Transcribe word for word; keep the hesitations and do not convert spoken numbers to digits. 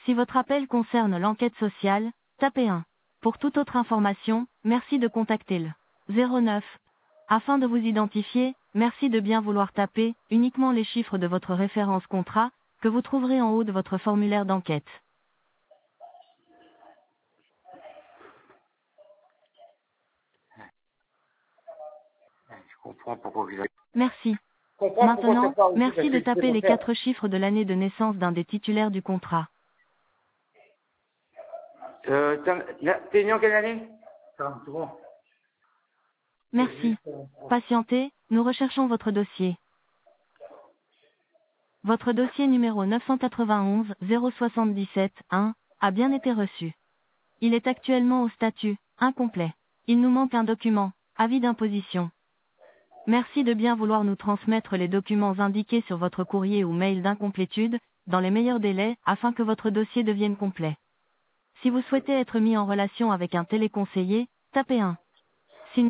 Si votre appel concerne l'enquête sociale, tapez un. Pour toute autre information, merci de contacter le zéro neuf. Afin de vous identifier, merci de bien vouloir taper uniquement les chiffres de votre référence contrat, que vous trouverez en haut de votre formulaire d'enquête. Je comprends pourquoi vous avez... Merci. Je comprends pourquoi Maintenant, c'est pas aussi merci de facile taper de les faire. quatre chiffres de l'année de naissance d'un des titulaires du contrat. Euh, t'as- t'es né en quelle année? C'est bon. Merci. Patientez, nous recherchons votre dossier. Votre dossier numéro neuf cent quatre-vingt-onze zéro soixante-dix-sept un a bien été reçu. Il est actuellement au statut incomplet. Il nous manque un document, avis d'imposition. Merci de bien vouloir nous transmettre les documents indiqués sur votre courrier ou mail d'incomplétude, dans les meilleurs délais, afin que votre dossier devienne complet. Si vous souhaitez être mis en relation avec un téléconseiller, tapez un.